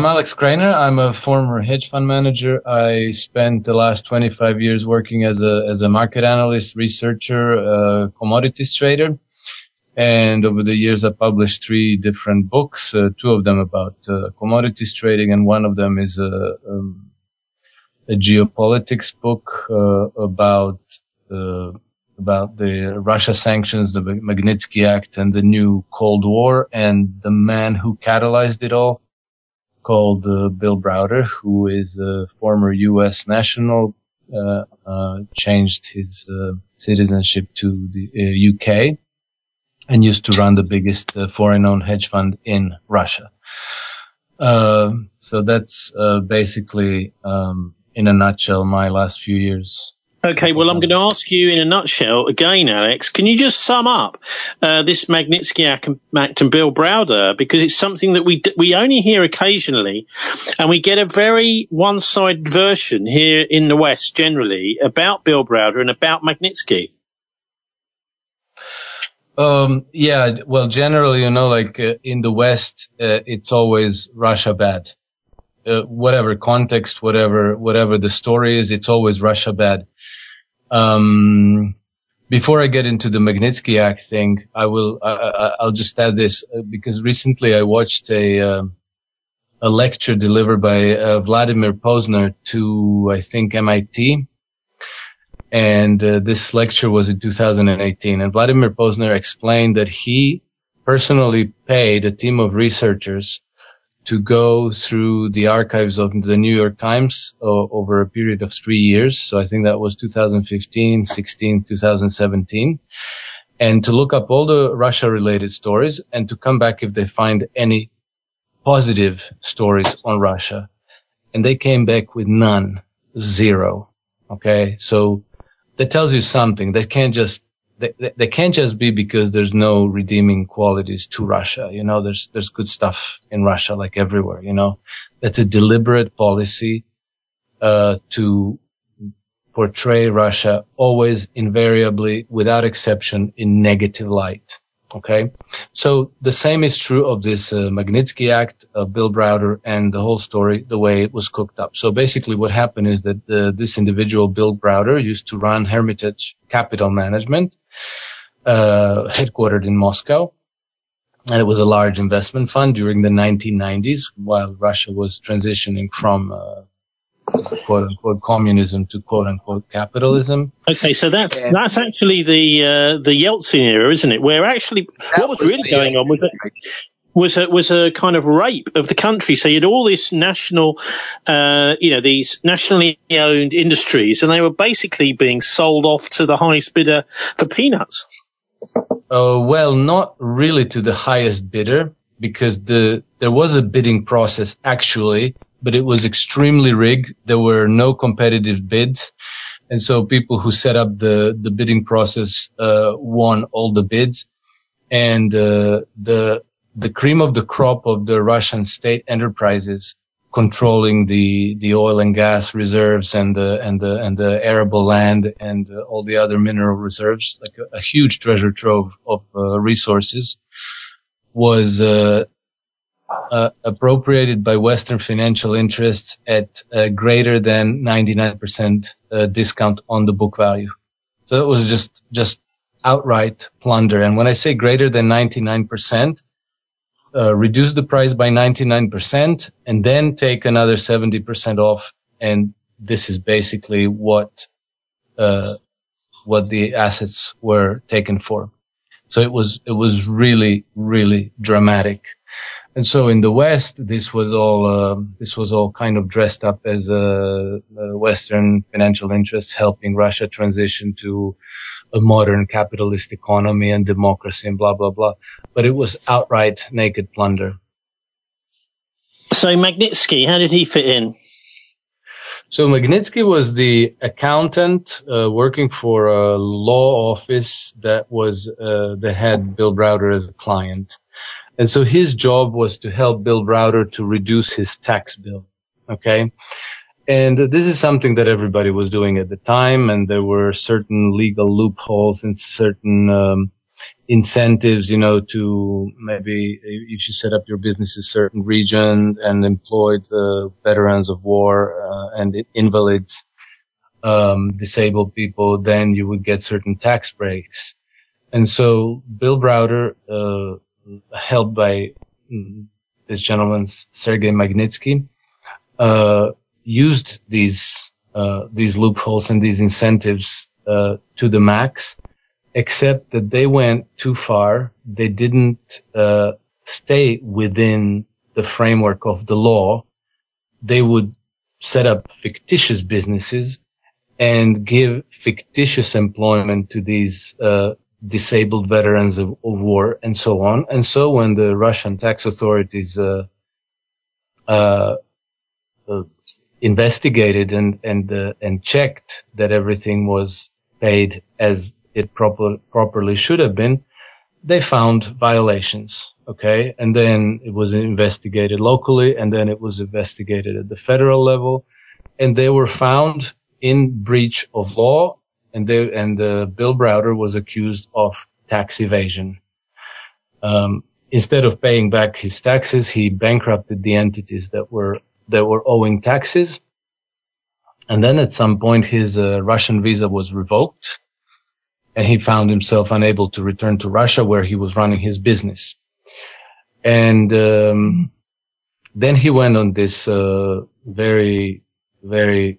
I'm Alex Kreiner. I'm a former hedge fund manager. I spent the last 25 years working as a market analyst, researcher, commodities trader. And over the years, I published 3 different books, 2 of them about commodities trading, and one of them is a geopolitics book about the Russia sanctions, the Magnitsky Act, and the new Cold War, and the man who catalyzed it all, called Bill Browder, who is a former U.S. national, changed his citizenship to the UK, and used to run the biggest foreign-owned hedge fund in Russia. So that's basically, in a nutshell, my last few years. Okay, well, I'm going to ask you in a nutshell again, Alex. Can you just sum up this Magnitsky Act and Bill Browder? Because it's something that we only hear occasionally, and we get a very one-sided version here in the West generally about Bill Browder and about Magnitsky. Yeah, well, generally, in the West, it's always Russia bad. Whatever context, whatever the story is, it's always Russia bad. Before I get into the Magnitsky Act thing, I'll just add this, because recently I watched a lecture delivered by Vladimir Posner to, I think, MIT. And this lecture was in 2018. And Vladimir Posner explained that he personally paid a team of researchers to go through the archives of the New York Times over a period of 3 years. So I think that was 2015, 16, 2017. And to look up all the Russia-related stories and to come back if they find any positive stories on Russia. And they came back with none. 0. Okay? So that tells you something. They can't just be because there's no redeeming qualities to Russia. There's good stuff in Russia, like everywhere, That's a deliberate policy, to portray Russia always, invariably, without exception, in negative light. Okay? So the same is true of this Magnitsky Act, Bill Browder, and the whole story, the way it was cooked up. So basically what happened is that this individual, Bill Browder, used to run Hermitage Capital Management, headquartered in Moscow. And it was a large investment fund during the 1990s, while Russia was transitioning from quote-unquote communism to quote-unquote capitalism. Okay, so that's actually the Yeltsin era, isn't it? Where actually what was really going on was a kind of rape of the country. So you had all this national, these nationally owned industries, and they were basically being sold off to the highest bidder for peanuts. Well, not really to the highest bidder, because there was a bidding process actually, but it was extremely rigged. There were no competitive bids. And so people who set up the bidding process, won all the bids. And, the cream of the crop of the Russian state enterprises controlling the oil and gas reserves and the arable land and all the other mineral reserves, like a huge treasure trove of resources, was appropriated by Western financial interests at greater than 99% discount on the book value. So it was just outright plunder. And when I say greater than 99%, reduce the price by 99% and then take another 70% off. And this is basically what the assets were taken for. So it was really, really dramatic. And so in the West, this was all kind of dressed up as a Western financial interests helping Russia transition to a modern capitalist economy and democracy and blah, blah, blah. But it was outright naked plunder. So Magnitsky, how did he fit in? So Magnitsky was the accountant working for a law office that had Bill Browder as a client. And so his job was to help Bill Browder to reduce his tax bill. Okay. And this is something that everybody was doing at the time, and there were certain legal loopholes and certain incentives, to maybe if you set up your business in a certain region and employed the veterans of war and invalids, disabled people, then you would get certain tax breaks. And so Bill Browder, helped by this gentleman, Sergei Magnitsky, used these loopholes and these incentives to the max, except that they went too far. They didn't stay within the framework of the law. They would set up fictitious businesses and give fictitious employment to these disabled veterans of war and so on. And so when the Russian tax authorities investigated and checked that everything was paid as it properly should have been, they found violations. Okay. And then it was investigated locally, and then it was investigated at the federal level, and they were found in breach of law, and Bill Browder was accused of tax evasion. Instead of paying back his taxes, he bankrupted the entities that were owing taxes. And then at some point his Russian visa was revoked, and he found himself unable to return to Russia, where he was running his business. And then he went on this very, very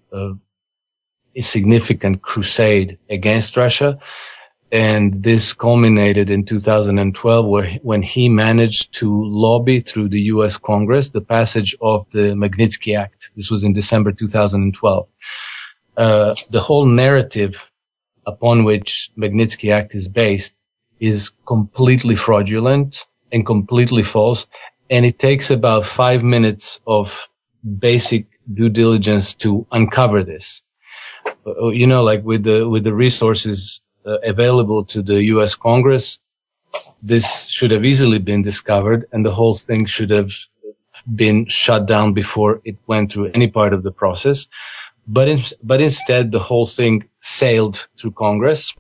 significant crusade against Russia. And this culminated in 2012, when he managed to lobby through the U.S. Congress the passage of the Magnitsky Act. This was in December 2012. The whole narrative upon which Magnitsky Act is based is completely fraudulent and completely false, and it takes about 5 minutes of basic due diligence to uncover this. Like with the resources available to the U.S. Congress, this should have easily been discovered, and the whole thing should have been shut down before it went through any part of the process. But instead, the whole thing sailed through Congress.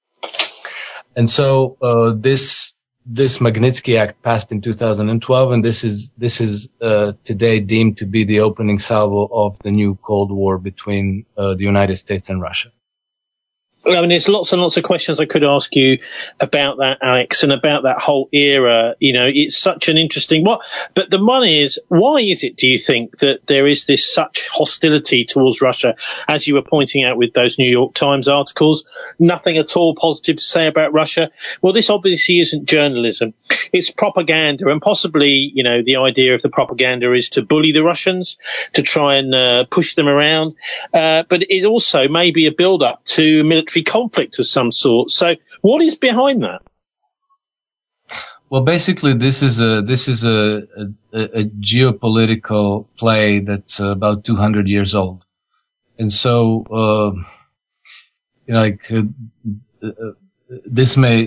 And so, this Magnitsky Act passed in 2012, and this is today deemed to be the opening salvo of the new Cold War between the United States and Russia. I mean, there's lots and lots of questions I could ask you about that, Alex, and about that whole era. It's such an interesting one. But the one is, why is it, do you think, that there is this such hostility towards Russia, as you were pointing out with those New York Times articles? Nothing at all positive to say about Russia. Well, this obviously isn't journalism. It's propaganda, and possibly, the idea of the propaganda is to bully the Russians, to try and push them around. But it also may be a build-up to military conflict of some sort. So what is behind that? Well, basically this is a geopolitical play that's about 200 years old. And so this may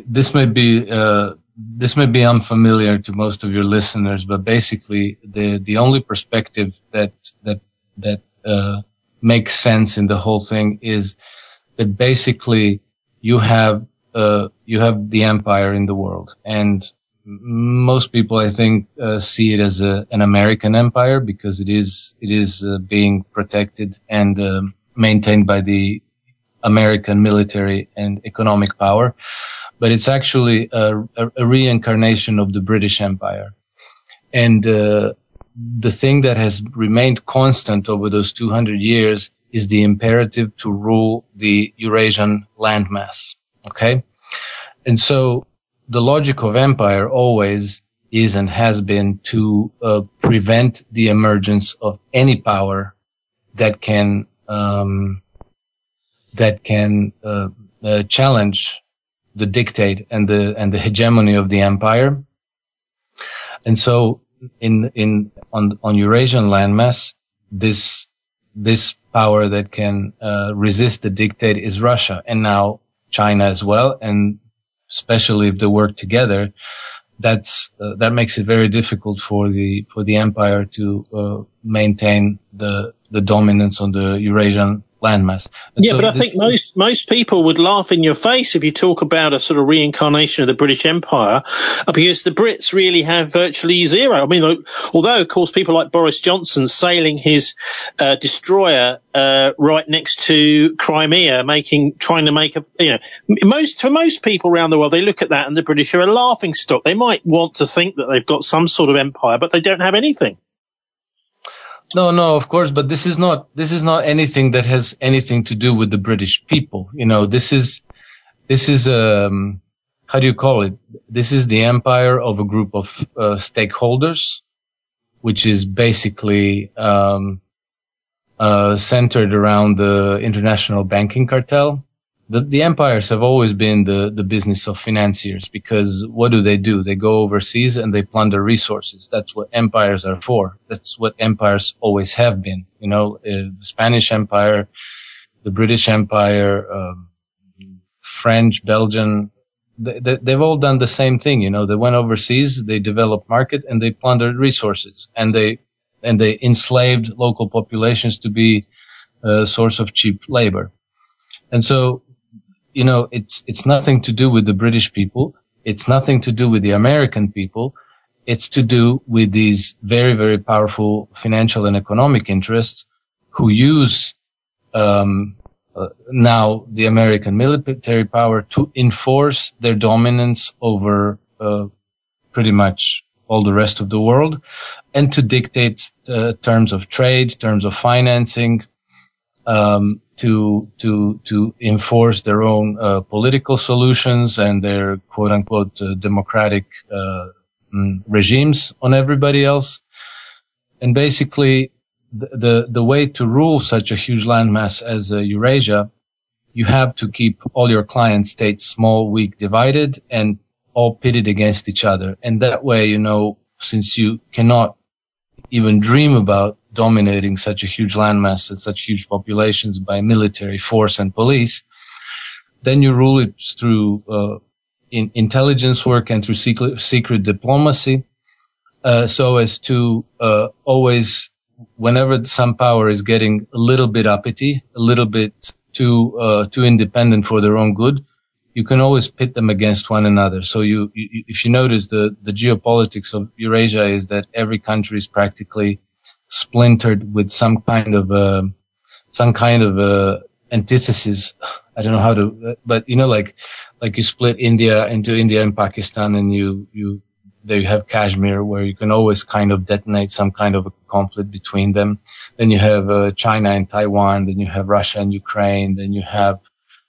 be unfamiliar to most of your listeners, but basically the only perspective that makes sense in the whole thing is that basically you have the empire in the world, and most people, I think, see it as an American empire, because it is being protected and maintained by the American military and economic power, but it's actually a reincarnation of the British Empire. And the thing that has remained constant over those 200 years is the imperative to rule the Eurasian landmass. Okay? And so the logic of empire always is and has been to prevent the emergence of any power that can challenge the dictate and the hegemony of the empire. And so on Eurasian landmass, this power that can resist the dictate is Russia, and now China as well. And especially if they work together, that makes it very difficult for the empire to maintain the dominance on the Eurasian landmass. Yeah, so but I think most people would laugh in your face if you talk about a sort of reincarnation of the British Empire, because the Brits really have virtually zero. I mean, although, of course, people like Boris Johnson sailing his destroyer right next to Crimea, trying to make for most people around the world, they look at that and the British are a laughing stock. They might want to think that they've got some sort of empire, but they don't have anything. No, of course, but this is not anything that has anything to do with the British people. This is how do you call it? This is the empire of a group of stakeholders, which is basically centered around the international banking cartel. The empires have always been the business of financiers, because what do? They go overseas and they plunder resources. That's what empires are for. That's what empires always have been. The Spanish Empire, the British Empire, French, Belgian, they've all done the same thing. They went overseas, they developed market, and they plundered resources, and they enslaved local populations to be a source of cheap labor. And so, it's nothing to do with the British people. It's nothing to do with the American people. It's to do with these very, very powerful financial and economic interests who use now the American military power to enforce their dominance over pretty much all the rest of the world, and to dictate terms of trade, terms of financing, to enforce their own political solutions and their quote unquote democratic regimes on everybody else. And basically the way to rule such a huge landmass as Eurasia, you have to keep all your client states small, weak, divided, and all pitted against each other. And that way, since you cannot even dream about dominating such a huge landmass and such huge populations by military force and police, then you rule it through intelligence work and through secret diplomacy, so as to always, whenever some power is getting a little bit uppity, a little bit too independent for their own good, you can always pit them against one another. So if you notice, the geopolitics of Eurasia is that every country is practically splintered with some kind of antithesis. I don't know how to, but like you split India into India and Pakistan, and there you have Kashmir, where you can always kind of detonate some kind of a conflict between them. Then you have China and Taiwan. Then you have Russia and Ukraine. Then you have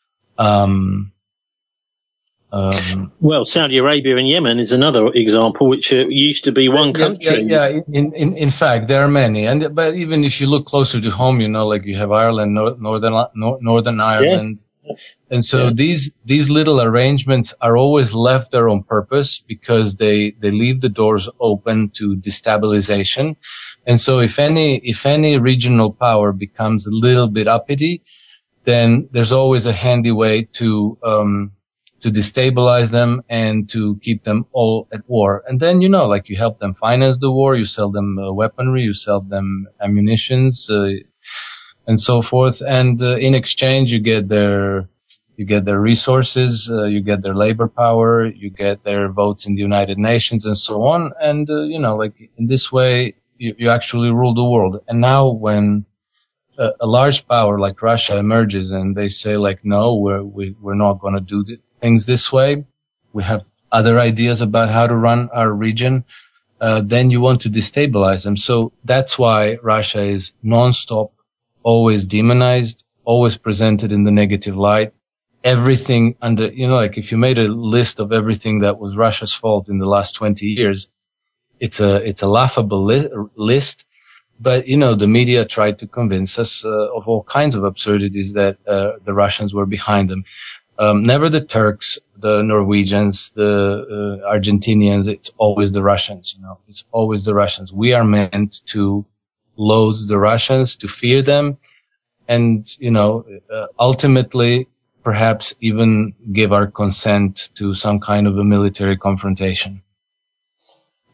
Saudi Arabia and Yemen is another example, which used to be one country. Yeah. In fact, there are many, but even if you look closer to home, like you have Ireland, Northern Ireland, and so these little arrangements are always left there on purpose, because they leave the doors open to destabilization. And so if any regional power becomes a little bit uppity, then there's always a handy way to destabilize them and to keep them all at war. And then, you help them finance the war, you sell them weaponry, you sell them ammunitions, and so forth. And in exchange, you get their resources, you get their labor power, you get their votes in the United Nations, and so on. And, in this way, you actually rule the world. And now when a large power like Russia emerges and they say, no, we're not going to do things this way, we have other ideas about how to run our region, then you want to destabilize them. So that's why Russia is non-stop, always demonized, always presented in the negative light. Everything under, if you made a list of everything that was Russia's fault in the last 20 years, it's a laughable list. But, the media tried to convince us of all kinds of absurdities that the Russians were behind them. Never the Turks, the Norwegians, the Argentinians. It's always the Russians, It's always the Russians. We are meant to loathe the Russians, to fear them, and, ultimately perhaps even give our consent to some kind of a military confrontation.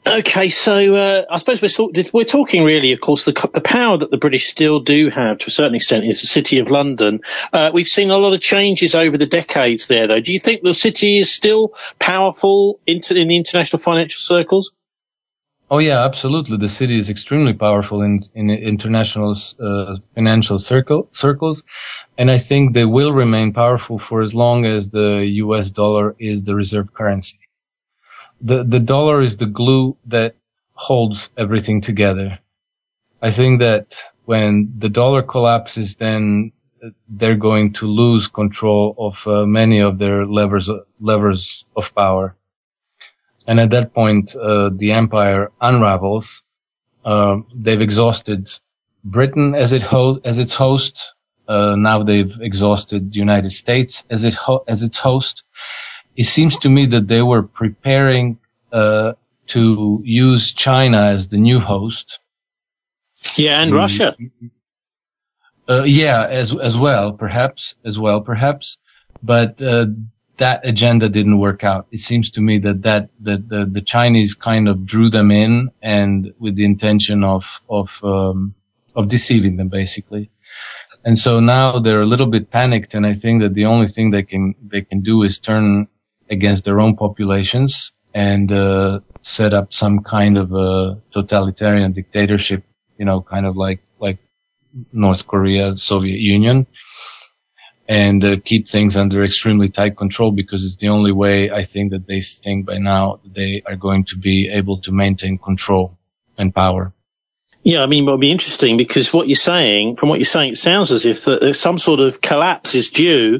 Okay, so I suppose we're talking really, of course, the power that the British still do have to a certain extent is the City of London. We've seen a lot of changes over the decades there, though. Do you think the city is still powerful in the international financial circles? Oh yeah, absolutely. The city is extremely powerful in international financial circles, and I think they will remain powerful for as long as the U.S. dollar is the reserve currency. The dollar is the glue that holds everything together. I think that when the dollar collapses, then they're going to lose control of many of their levers of power. And at that point, the empire unravels. They've exhausted Britain as its host. Now they've exhausted the United States as its host. It seems to me that they were preparing to use China as the new host. Yeah, and Russia. Yeah, as well, perhaps. But that agenda didn't work out. It seems to me that the Chinese kind of drew them in, and with the intention of deceiving them, basically. And so now they're a little bit panicked, and I think that the only thing they can do is turn against their own populations and set up some kind of a totalitarian dictatorship, kind of like North Korea, Soviet Union, and keep things under extremely tight control, because it's the only way I think that they think by now they are going to be able to maintain control and power. Yeah, I mean, it would be interesting, because from what you're saying, it sounds as if some sort of collapse is due.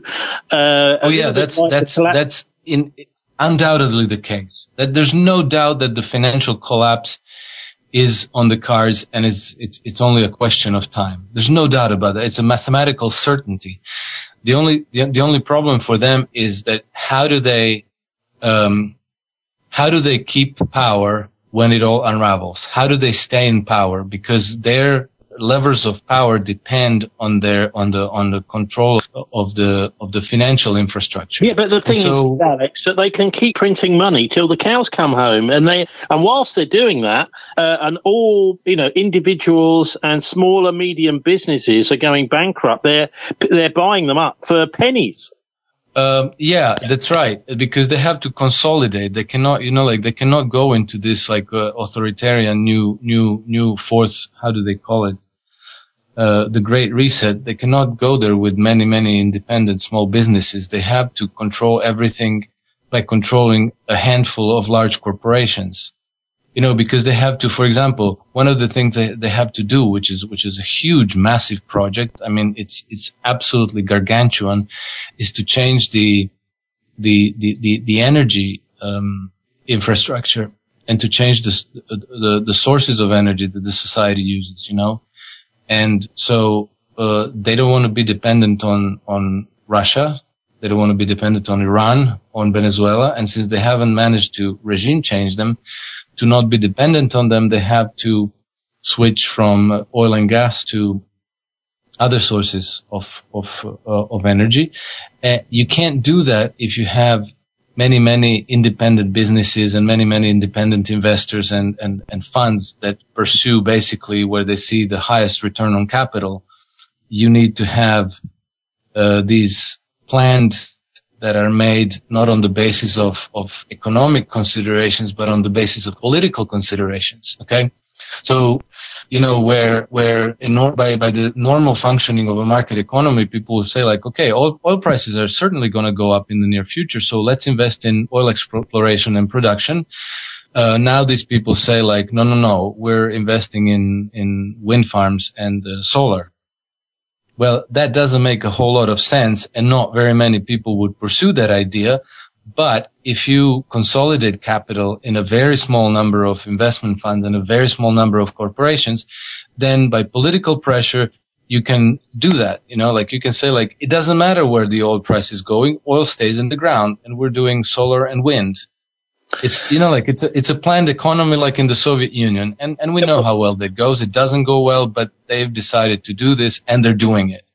That's undoubtedly the case. That there's no doubt that the financial collapse is on the cards, and it's only a question of time. There's no doubt about that. It's a mathematical certainty. The only problem for them is that how do they keep power when it all unravels? How do they stay in power? Because their levers of power depend on the control of the financial infrastructure. Yeah, but the thing is, Alex, that they can keep printing money till the cows come home, and whilst they're doing that, and all individuals and smaller medium businesses are going bankrupt, they're buying them up for pennies. Yeah, that's right. Because they have to consolidate. They cannot, they cannot go into this authoritarian new fourth, how do they call it? The Great Reset. They cannot go there with many independent small businesses. They have to control everything by controlling a handful of large corporations. Because they have to, for example, one of the things they have to do, which is a huge, massive project. I mean, it's absolutely gargantuan, is to change the energy, infrastructure, and to change the sources of energy that the society uses, And so, they don't want to be dependent on Russia. They don't want to be dependent on Iran, on Venezuela. And since they haven't managed to regime change them, to not be dependent on them, they have to switch from oil and gas to other sources of energy. You can't do that if you have many independent businesses and many independent investors and funds that pursue basically where they see the highest return on capital. You need to have these planned that are made not on the basis of economic considerations, but on the basis of political considerations. Okay, so where by the normal functioning of a market economy, people will say okay, oil prices are certainly going to go up in the near future, so let's invest in oil exploration and production. Now these people say no, we're investing in wind farms and solar. Well, that doesn't make a whole lot of sense, and not very many people would pursue that idea. But if you consolidate capital in a very small number of investment funds and a very small number of corporations, then by political pressure, you can do that. You can say it doesn't matter where the oil price is going, oil stays in the ground, and we're doing solar and wind. It's, it's a planned economy like in the Soviet Union. And we know how well that goes. It doesn't go well, but they've decided to do this and they're doing it.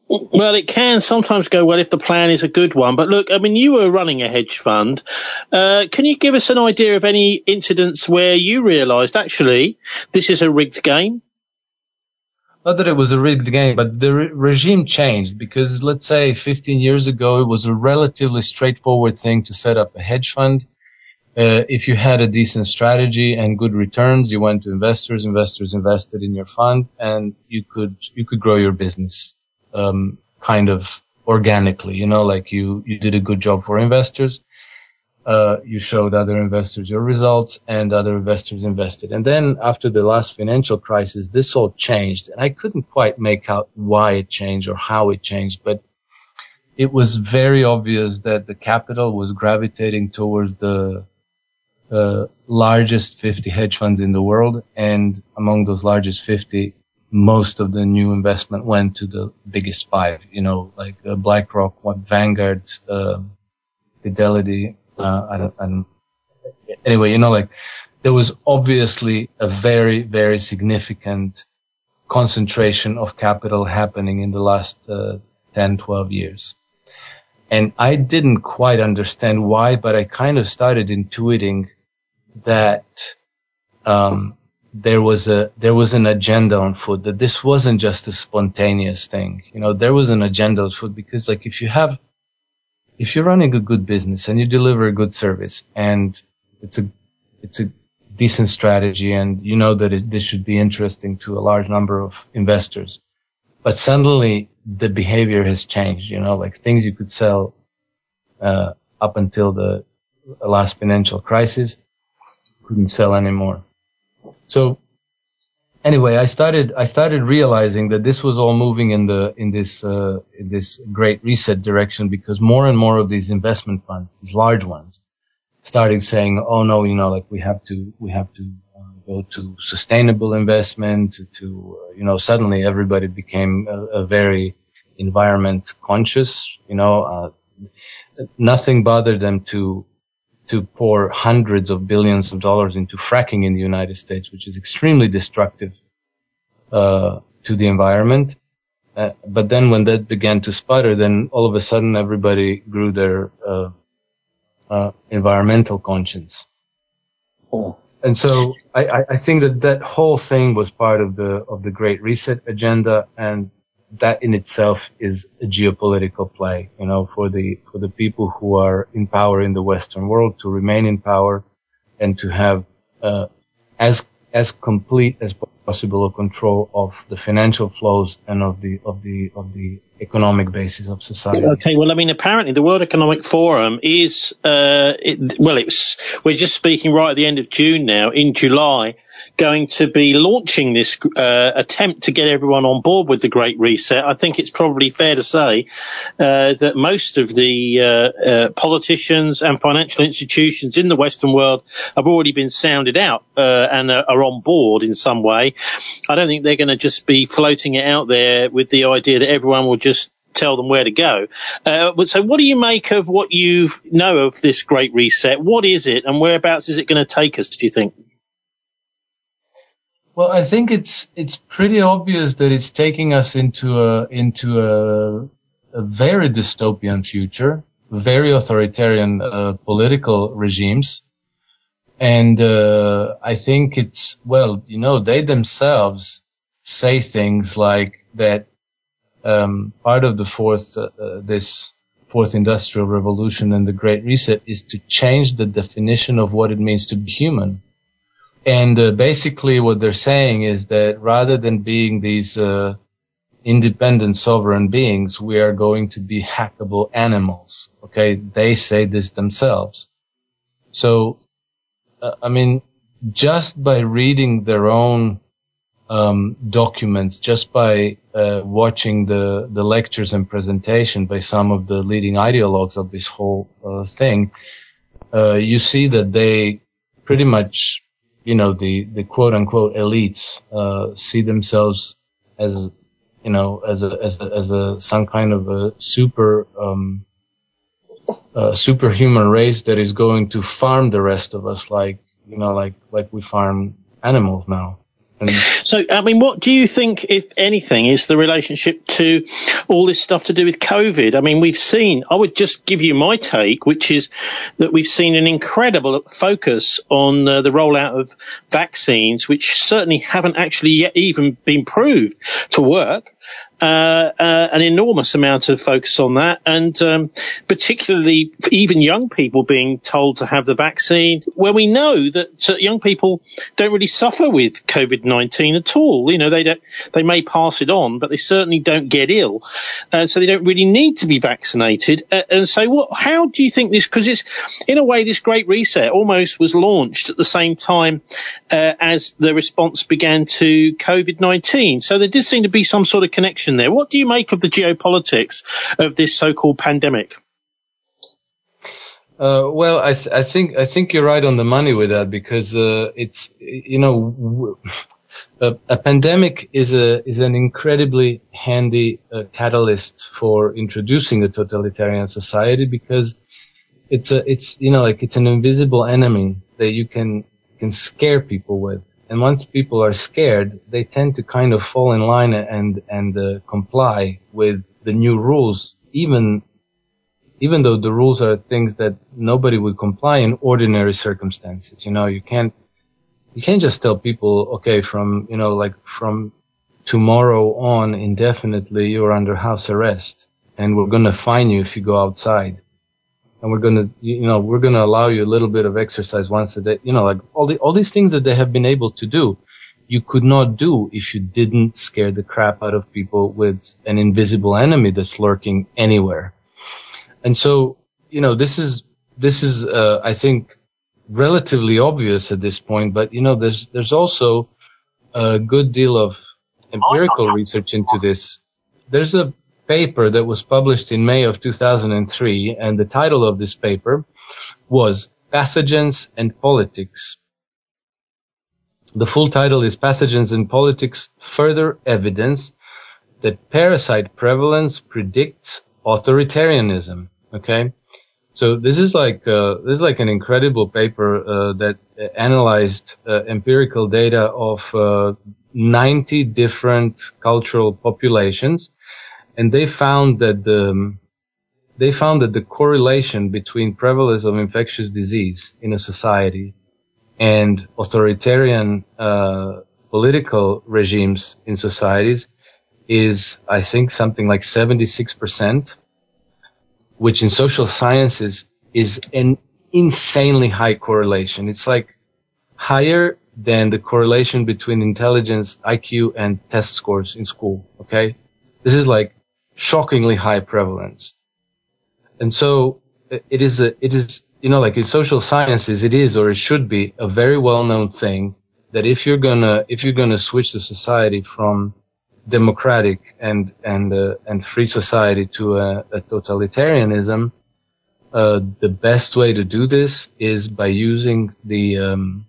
Well, it can sometimes go well if the plan is a good one. But look, I mean, you were running a hedge fund. Can you give us an idea of any incidents where you realised, actually, this is a rigged game? Not that it was a rigged game, but the regime changed because, let's say, 15 years ago, it was a relatively straightforward thing to set up a hedge fund. If you had a decent strategy and good returns, you went to investors invested in your fund, and you could grow your business, kind of organically, like you did a good job for investors. You showed other investors your results, and other investors invested. And then after the last financial crisis, this all changed, and I couldn't quite make out why it changed or how it changed, but it was very obvious that the capital was gravitating towards the largest 50 hedge funds in the world, and among those largest 50, most of the new investment went to the biggest 5, like BlackRock, Vanguard, Fidelity. Anyway, like there was obviously a very, very significant concentration of capital happening in the last 10, 12 years. And I didn't quite understand why, but I kind of started intuiting that there was an agenda on foot, that this wasn't just a spontaneous thing. There was an agenda on foot, because like if you're running a good business and you deliver a good service and it's a decent strategy, and that this should be interesting to a large number of investors, but suddenly the behavior has changed, like things you could sell up until the last financial crisis, couldn't sell anymore. So anyway, I started realizing that this was all moving in this great reset direction, because more and more of these investment funds, these large ones, started saying, oh no, like we have to go to sustainable investment, suddenly everybody became a very environment conscious, nothing bothered them to pour hundreds of billions of dollars into fracking in the United States, which is extremely destructive to the environment. But then when that began to sputter, then all of a sudden everybody grew their environmental conscience. Oh. And so I think that whole thing was part of the Great Reset agenda, and that in itself is a geopolitical play, for the people who are in power in the Western world to remain in power and to have as complete as possible a control of the financial flows and of the economic basis of society. Okay, well, I mean, apparently the World Economic Forum is we're just speaking right at the end of June now. In July, going to be launching this attempt to get everyone on board with the Great Reset. I think it's probably fair to say that most of the politicians and financial institutions in the Western world have already been sounded out and are on board in some way. I don't think they're going to just be floating it out there with the idea that everyone will just tell them where to go. So what do you make of what you know of this Great Reset? What is it, and whereabouts is it going to take us, do you think? Well, I think it's pretty obvious that it's taking us into a very dystopian future, very authoritarian political regimes. And I think they themselves say things like that part of the this fourth industrial revolution and the Great Reset is to change the definition of what it means to be human. And basically what they're saying is that rather than being these independent sovereign beings, we are going to be hackable animals. Okay, they say this themselves. So just by reading their own documents, just by watching the lectures and presentation by some of the leading ideologues of this whole thing, you see that they pretty much, the quote unquote elites see themselves as some kind of a superhuman race that is going to farm the rest of us like we farm animals now. And So, I mean, what do you think, if anything, is the relationship to all this stuff to do with COVID? I mean, I would just give you my take, which is that we've seen an incredible focus on the rollout of vaccines, which certainly haven't actually yet even been proved to work. An enormous amount of focus on that, and particularly even young people being told to have the vaccine, where we know that young people don't really suffer with COVID-19 at all. You know, they may pass it on, but they certainly don't get ill, so they don't really need to be vaccinated. And so, how do you think this? Because it's, in a way, this Great Reset almost was launched at the same time as the response began to COVID-19. So there did seem to be some sort of connection there. What do you make of the geopolitics of this so-called pandemic? Well, I think you're right on the money with that, because it's, you know, a pandemic is an incredibly handy catalyst for introducing a totalitarian society, because it's an invisible enemy that you can scare people with. And once people are scared, they tend to kind of fall in line and comply with the new rules, even though the rules are things that nobody would comply in ordinary circumstances. You know, you can't just tell people, okay, from tomorrow on indefinitely, you're under house arrest, and we're going to fine you if you go outside. And we're going to allow you a little bit of exercise once a day. You know, like all these things that they have been able to do, you could not do if you didn't scare the crap out of people with an invisible enemy that's lurking anywhere. And so, you know, this is, I think, relatively obvious at this point, but, you know, there's also a good deal of empirical research into this. There's a paper that was published in May of 2003, and the title of this paper was Pathogens and Politics. The full title is Pathogens and Politics: Further Evidence that Parasite Prevalence Predicts Authoritarianism. Okay, so this is like an incredible paper that analyzed empirical data of 90 different cultural populations. And they found that the correlation between prevalence of infectious disease in a society and authoritarian political regimes in societies is, I think, something like 76%, which in social sciences is an insanely high correlation. It's like higher than the correlation between intelligence, IQ, and test scores in school. Okay, this is like shockingly high prevalence. And so it is, you know, like in social sciences, it is, or it should be, a very well-known thing that if you're gonna switch the society from democratic and free society to a totalitarianism, the best way to do this is by using the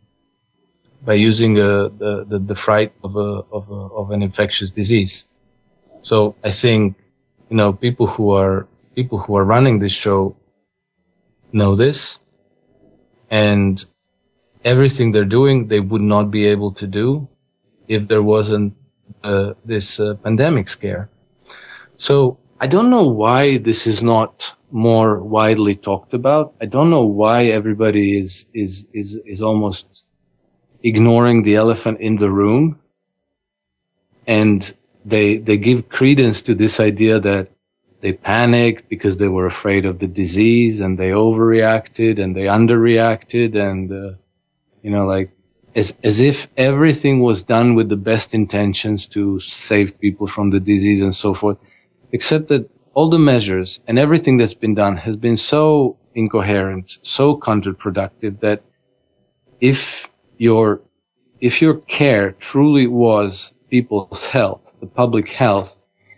fright of an infectious disease. So I think, you know, people who are running this show know this, and everything they're doing, they would not be able to do if there wasn't this pandemic scare. So I don't know why this is not more widely talked about. I don't know why everybody is almost ignoring the elephant in the room, and they give credence to this idea that they panicked because they were afraid of the disease, and they overreacted and they underreacted, and you know, like as if everything was done with the best intentions to save people from the disease and so forth, except that all the measures and everything that's been done has been so incoherent, so counterproductive, that if your care truly was people's health, the public health,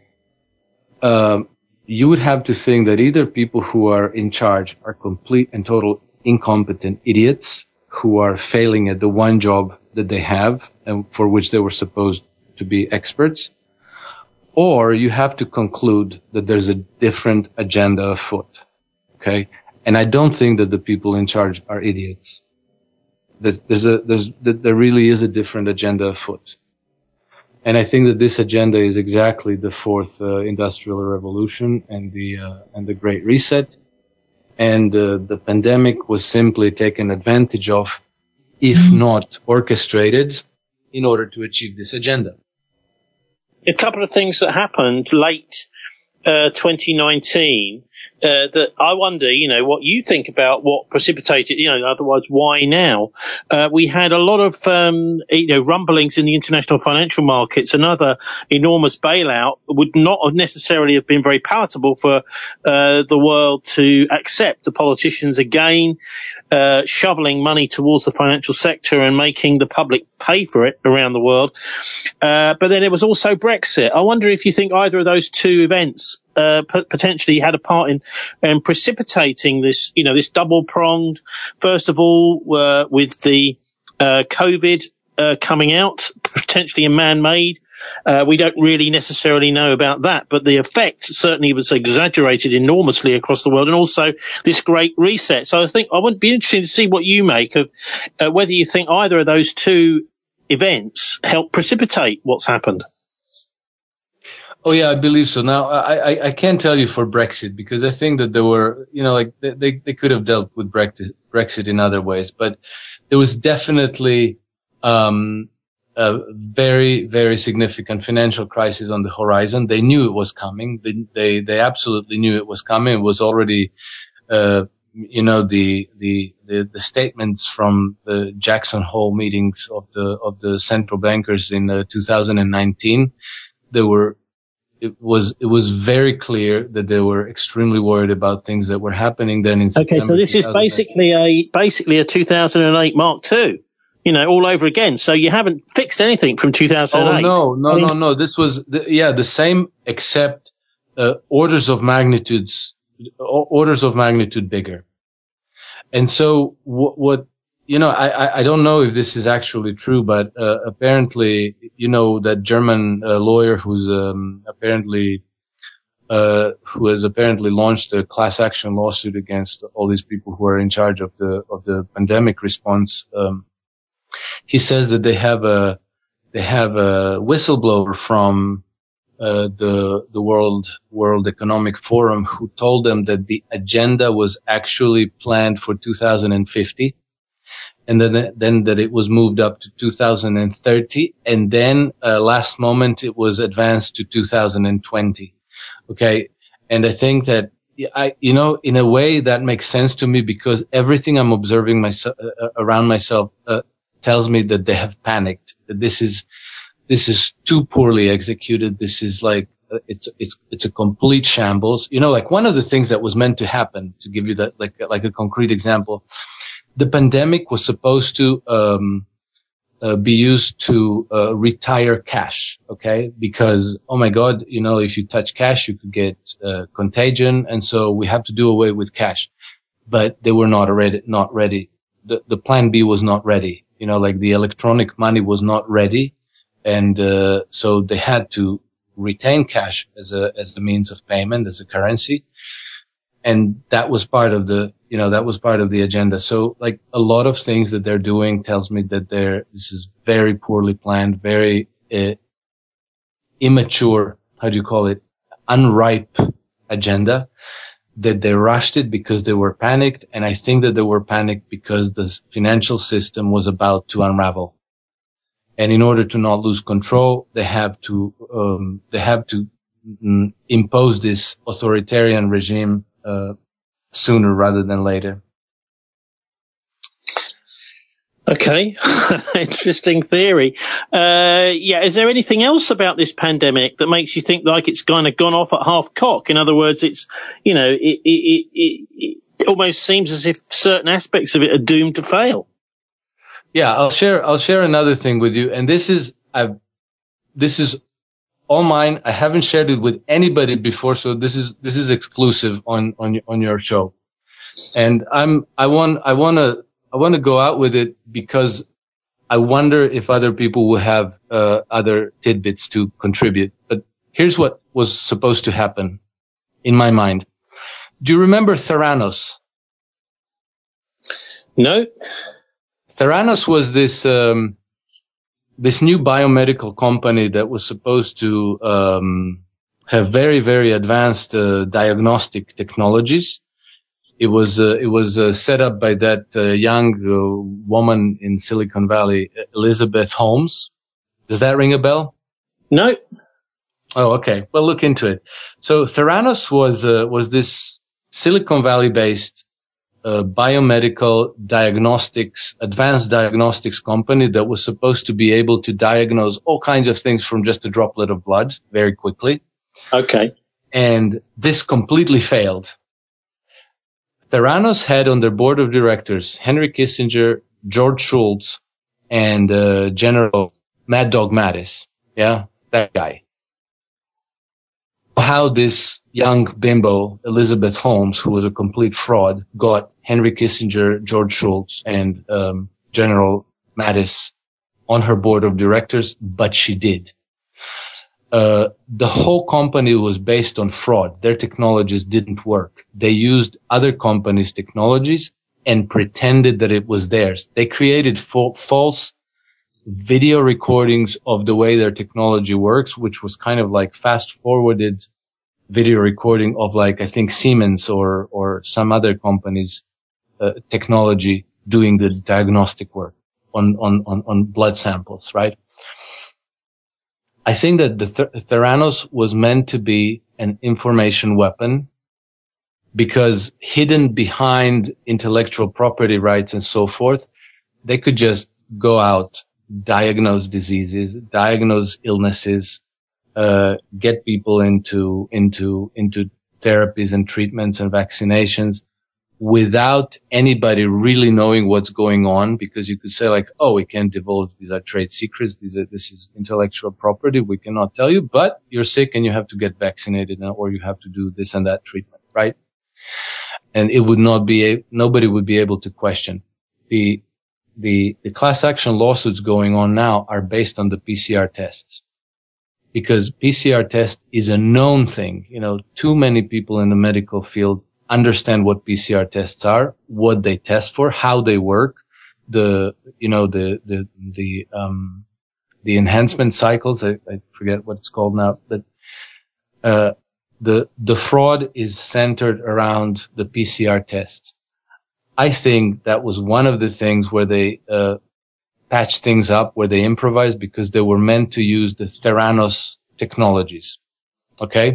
you would have to think that either people who are in charge are complete and total incompetent idiots who are failing at the one job that they have and for which they were supposed to be experts, or you have to conclude that there's a different agenda afoot. Okay? And I don't think that the people in charge are idiots. There really is a different agenda afoot. And I think that this agenda is exactly the fourth industrial revolution and the Great Reset. And the pandemic was simply taken advantage of, if not orchestrated, in order to achieve this agenda. A couple of things that happened late 2019 that I wonder, what you think about what precipitated, otherwise why now? We had a lot of, rumblings in the international financial markets. Another enormous bailout would not necessarily have been very palatable for the world to accept. The politicians again shoveling money towards the financial sector and making the public pay for it around the world. But then it was also Brexit. I wonder if you think either of those two events potentially had a part in precipitating this, this double-pronged, first of all, with the COVID coming out, potentially a man-made. We don't really necessarily know about that, but the effect certainly was exaggerated enormously across the world, and also this Great Reset. So I would be interested to see what you make of whether you think either of those two events helped precipitate what's happened. Oh yeah, I believe so. Now I can't tell you for Brexit, because I think that there were, they could have dealt with Brexit in other ways, but there was definitely a very, very significant financial crisis on the horizon. They knew it was coming. They absolutely knew it was coming. It was already, the statements from the Jackson Hole meetings of the central bankers in 2019. It was very clear that they were extremely worried about things that were happening then in September. Okay, so this is basically a 2008 Mark II. All over again. So you haven't fixed anything from 2008. Oh, no. This was, the same, except, orders of magnitude bigger. And so I don't know if this is actually true, but, apparently, that German lawyer who has apparently launched a class action lawsuit against all these people who are in charge of the pandemic response, he says that they have a whistleblower from the World Economic Forum who told them that the agenda was actually planned for 2050, and then that it was moved up to 2030, and then last moment it was advanced to 2020. Okay, and I think that in a way that makes sense to me, because everything I'm observing around myself tells me that they have panicked, that this is too poorly executed. This is like, it's a complete shambles. One of the things that was meant to happen, to give you that, like a concrete example, the pandemic was supposed to, be used to, retire cash. Okay. Because, oh my God, if you touch cash, you could get, contagion. And so we have to do away with cash, but they were not ready. The plan B was not ready. The electronic money was not ready. And, so they had to retain cash as a means of payment, as a currency. And that was part of the agenda. So a lot of things that they're doing tells me that this is very poorly planned, very, immature, unripe agenda, that they rushed it because they were panicked. And I think that they were panicked because the financial system was about to unravel. And in order to not lose control, they have to impose this authoritarian regime, sooner rather than later. Okay. Interesting theory. Is there anything else about this pandemic that makes you think like it's kind of gone off at half cock? In other words, it's, it almost seems as if certain aspects of it are doomed to fail. Yeah, I'll share another thing with you. And this is all mine. I haven't shared it with anybody before. So this is exclusive on your show. And I want to go out with it because I wonder if other people will have other tidbits to contribute. But here's what was supposed to happen in my mind. Do you remember Theranos? No. Theranos was this this new biomedical company that was supposed to have very, very advanced diagnostic technologies. It was set up by that young woman in Silicon Valley, Elizabeth Holmes. Does that ring a bell? No. Oh, okay. Well, look into it. So Theranos was this Silicon Valley-based biomedical diagnostics, advanced diagnostics company that was supposed to be able to diagnose all kinds of things from just a droplet of blood very quickly. Okay. And this completely failed. Theranos had on their board of directors Henry Kissinger, George Shultz, and General Mad Dog Mattis. Yeah, that guy. How this young bimbo, Elizabeth Holmes, who was a complete fraud, got Henry Kissinger, George Shultz, and General Mattis on her board of directors, but she did. The whole company was based on fraud. Their technologies didn't work. They used other companies' technologies and pretended that it was theirs. They created false video recordings of the way their technology works, which was kind of like fast-forwarded video recording of, like, I think Siemens or some other company's technology doing the diagnostic work on blood samples, right? I think that the Theranos was meant to be an information weapon because hidden behind intellectual property rights and so forth, they could just go out, diagnose diseases, diagnose illnesses, get people into therapies and treatments and vaccinations without anybody really knowing what's going on, because you could say, like, oh, we can't divulge, these are trade secrets, this is intellectual property, we cannot tell you, but you're sick and you have to get vaccinated or you have to do this and that treatment, right? And it would nobody would be able to question. The class action lawsuits going on now are based on the PCR tests, because PCR test is a known thing. You know, too many people in the medical field understand what PCR tests are, what they test for, how they work, the enhancement cycles. I forget what it's called now, but, the fraud is centered around the PCR tests. I think that was one of the things where they, patched things up, where they improvised, because they were meant to use the Theranos technologies. Okay?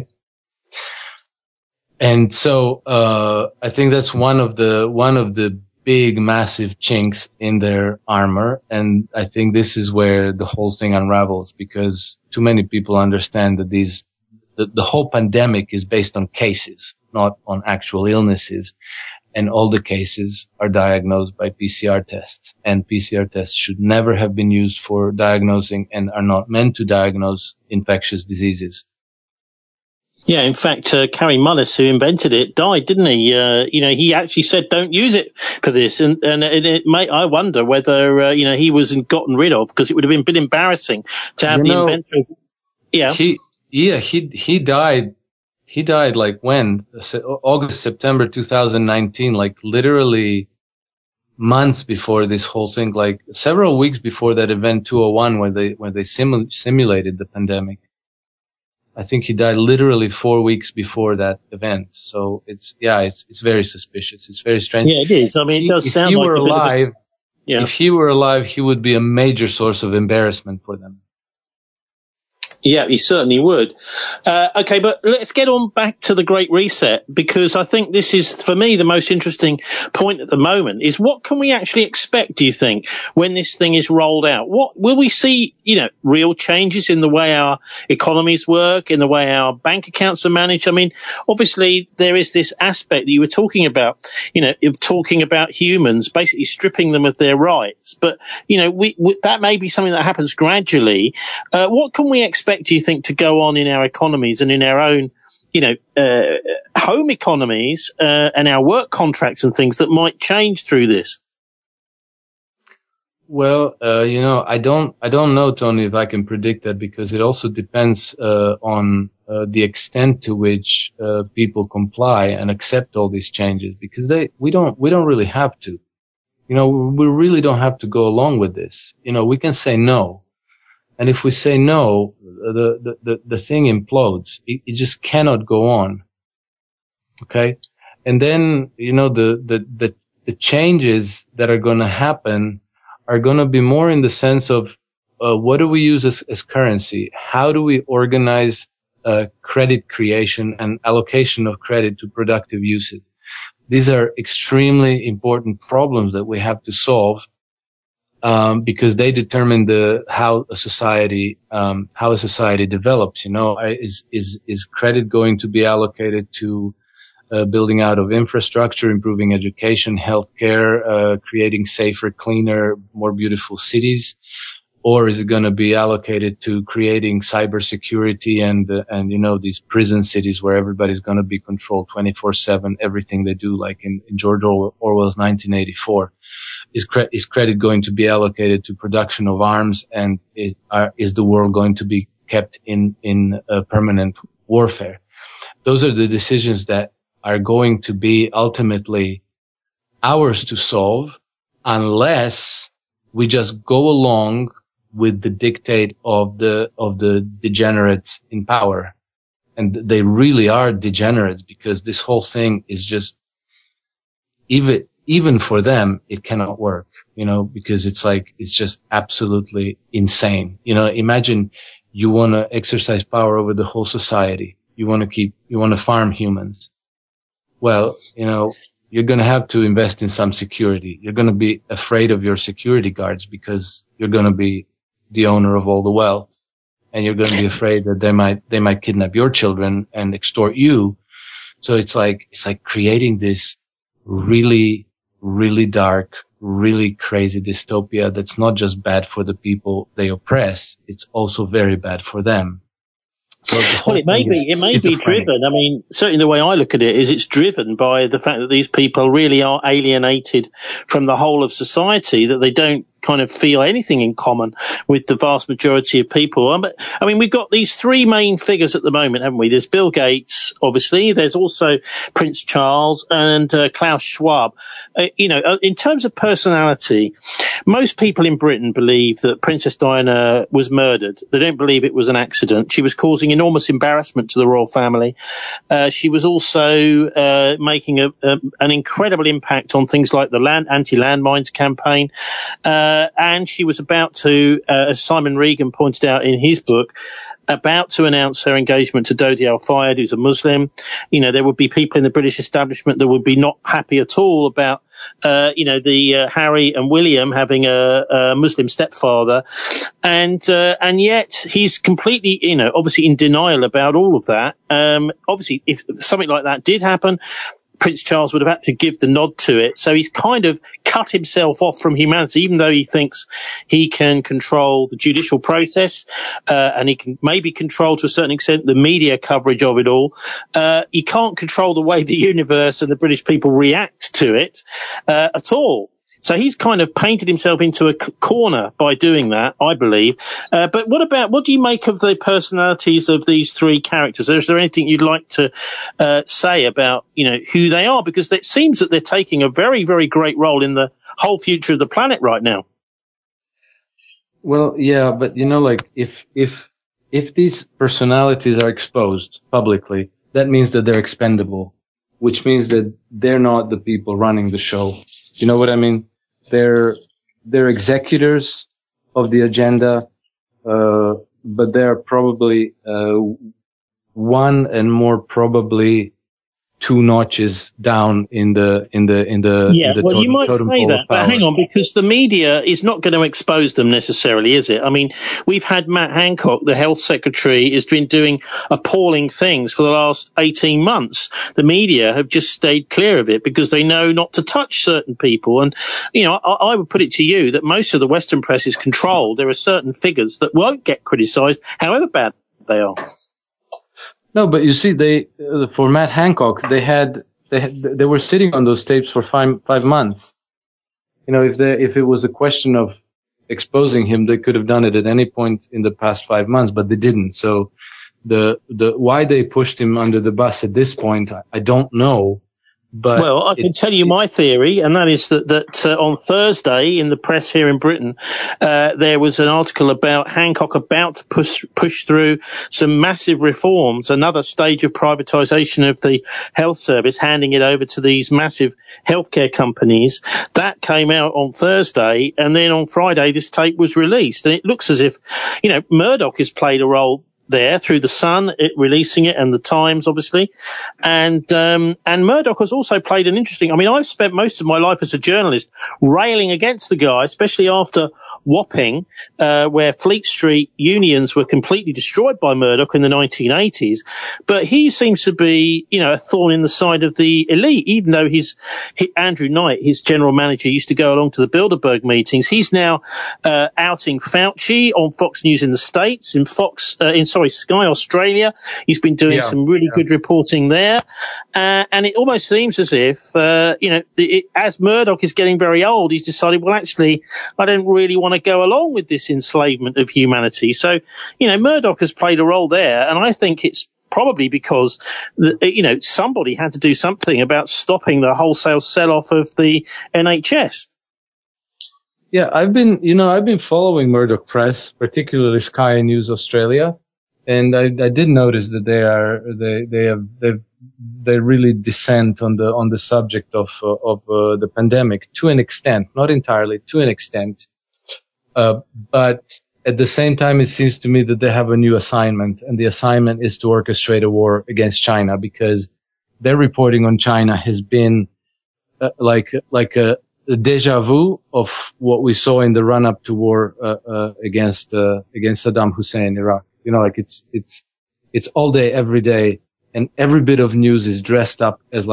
And so, I think that's one of the big, massive chinks in their armor. And I think this is where the whole thing unravels, because too many people understand that the whole pandemic is based on cases, not on actual illnesses. And all the cases are diagnosed by PCR tests. And PCR tests should never have been used for diagnosing and are not meant to diagnose infectious diseases. Yeah, in fact, Kary Mullis, who invented it, died, didn't he? He actually said, don't use it for this. And I wonder whether, he wasn't gotten rid of, because it would have been a bit embarrassing to have the inventor. Yeah. He died. He died like when? August, September 2019, like literally months before this whole thing, like several weeks before that event 201 where they simulated the pandemic. I think he died literally 4 weeks before that event. So it's very suspicious. It's very strange. Yeah, it is. I mean, it does sound like if he were alive, he would be a major source of embarrassment for them. Yeah, he certainly would. Okay, but let's get on back to the Great Reset, because I think this is, for me, the most interesting point at the moment is what can we actually expect, do you think, when this thing is rolled out? What will we see, real changes in the way our economies work, in the way our bank accounts are managed? I mean, obviously there is this aspect that you were talking about, of talking about humans, basically stripping them of their rights. But, that may be something that happens gradually. What can we expect, do you think, to go on in our economies and in our own, home economies, and our work contracts and things that might change through this? Well, I don't know, Tony, if I can predict that, because it also depends, on, the extent to which, people comply and accept all these changes, because we don't really have to. We really don't have to go along with this. We can say no. And if we say no, the thing implodes. It just cannot go on. Okay. And then, the changes that are going to happen are going to be more in the sense of, what do we use as currency? How do we organize, credit creation and allocation of credit to productive uses? These are extremely important problems that we have to solve, because they determine how a society develops. Is credit going to be allocated to building out of infrastructure, improving education, healthcare, creating safer, cleaner, more beautiful cities? Or is it going to be allocated to creating cybersecurity and these prison cities where everybody's going to be controlled 24/7, everything they do, like in George Orwell's 1984? Is credit going to be allocated to production of arms, and is the world going to be kept in permanent warfare? Those are the decisions that are going to be ultimately ours to solve, unless we just go along with the dictate of the degenerates in power. And they really are degenerates, because this whole thing is just, even for them, it cannot work, because it's just absolutely insane. Imagine you want to exercise power over the whole society. You want to farm humans. Well, you're going to have to invest in some security. You're going to be afraid of your security guards, because you're going to be the owner of all the wealth, and you're going to be afraid that they might kidnap your children and extort you. So it's like creating this really, really dark, really crazy dystopia that's not just bad for the people they oppress, it's also very bad for them. So it may be driven. I mean, certainly the way I look at it is it's driven by the fact that these people really are alienated from the whole of society, that they don't kind of feel anything in common with the vast majority of people. I mean, we've got these three main figures at the moment, haven't we? There's Bill Gates, obviously. There's also Prince Charles and Klaus Schwab. In terms of personality, most people in Britain believe that Princess Diana was murdered. They don't believe it was an accident. She was causing enormous embarrassment to the royal family. She was also making an incredible impact on things like the anti-landmines campaign. And she was about to, as Simon Regan pointed out in his book, about to announce her engagement to Dodi Al-Fayed, who's a Muslim. There would be people in the British establishment that would be not happy at all about, the Harry and William having a Muslim stepfather. And yet he's completely, obviously in denial about all of that. Obviously, if something like that did happen, Prince Charles would have had to give the nod to it. So he's kind of cut himself off from humanity, even though he thinks he can control the judicial process, and he can maybe control to a certain extent the media coverage of it all. He can't control the way the universe and the British people react to it, at all. So he's kind of painted himself into a corner by doing that, I believe. But what do you make of the personalities of these three characters? Is there anything you'd like to say about, who they are? Because it seems that they're taking a very, very great role in the whole future of the planet right now. Well, yeah, but if these personalities are exposed publicly, that means that they're expendable, which means that they're not the people running the show. You know what I mean? They're executors of the agenda, but they're probably, one and more probably two notches down in the well, you might say that, but hang on, because the media is not going to expose them necessarily, is it? I mean, we've had Matt Hancock, the health secretary, has been doing appalling things for the last 18 months. The media have just stayed clear of it because they know not to touch certain people. And, I would put it to you that most of the Western press is controlled. There are certain figures that won't get criticised, however bad they are. No, but you see, for Matt Hancock, they were sitting on those tapes for 5 months. If it was a question of exposing him, they could have done it at any point in the past 5 months, but they didn't. So why they pushed him under the bus at this point, I don't know. But well, I can tell you my theory, and that is that on Thursday in the press here in Britain, there was an article about Hancock about to push through some massive reforms, another stage of privatisation of the health service, handing it over to these massive healthcare companies. That came out on Thursday, and then on Friday this tape was released, and it looks as if, Murdoch has played a role there through the Sun, releasing it, and the Times, obviously. And Murdoch has also played an interesting, I've spent most of my life as a journalist railing against the guy, especially after Wapping, where Fleet Street unions were completely destroyed by Murdoch in the 1980s. But he seems to be, a thorn in the side of the elite, even though Andrew Knight, his general manager, used to go along to the Bilderberg meetings. He's now, outing Fauci on Fox News in the States, Sky Australia. He's been doing some really good reporting there. And it almost seems as if, as Murdoch is getting very old, he's decided, well, actually, I don't really want to go along with this enslavement of humanity. So, Murdoch has played a role there. And I think it's probably because, somebody had to do something about stopping the wholesale sell-off of the NHS. Yeah, I've been following Murdoch Press, particularly Sky News Australia, and I did notice that they really dissent on the subject of the pandemic to an extent, not entirely, to an extent. But at the same time, it seems to me that they have a new assignment, and the assignment is to orchestrate a war against China, because their reporting on China has been like a deja vu of what we saw in the run-up to war against Saddam Hussein in Iraq. It's all day, every day, and every bit of news is dressed up as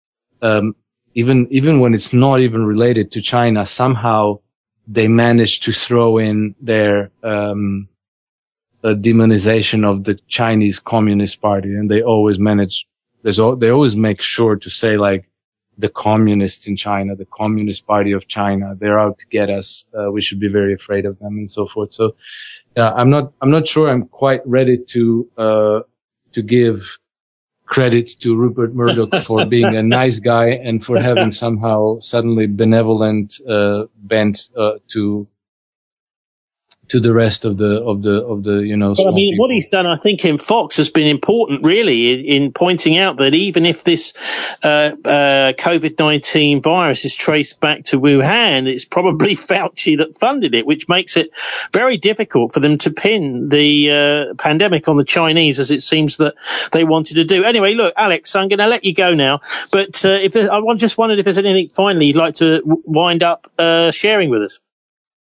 even when it's not even related to China, somehow they manage to throw in their demonization of the Chinese Communist Party, and they always make sure to say the communists in China, the Communist Party of China, they're out to get us. We should be very afraid of them, and so forth. So, I'm not sure I'm quite ready to give credit to Rupert Murdoch for being a nice guy and for having somehow suddenly benevolent bent to the rest of the But what he's done, I think, in Fox has been important, really, in pointing out that even if this COVID-19 virus is traced back to Wuhan, it's probably Fauci that funded it, which makes it very difficult for them to pin the pandemic on the Chinese, as it seems that they wanted to do. Anyway, look, Alex, I'm going to let you go now, but I just wondered if there's anything finally you'd like to wind up sharing with us.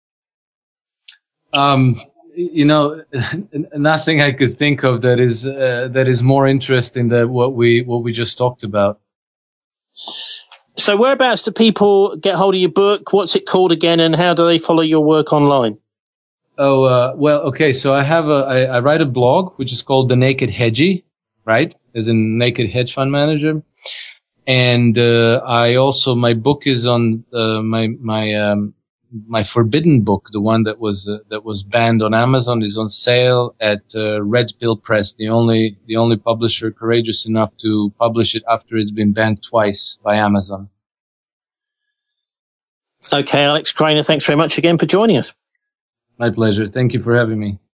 Nothing I could think of that is more interesting than what we just talked about. So whereabouts do people get hold of your book? What's it called again, and how do they follow your work online? Okay. So I write a blog, which is called The Naked Hedgie, right? As in Naked Hedge Fund Manager. And, my book is on, my forbidden book, the one that was banned on Amazon, is on sale at Red Pill Press, the only publisher courageous enough to publish it after it's been banned twice by Amazon. Okay, Alex Craner, thanks very much again for joining us. My pleasure. Thank you for having me.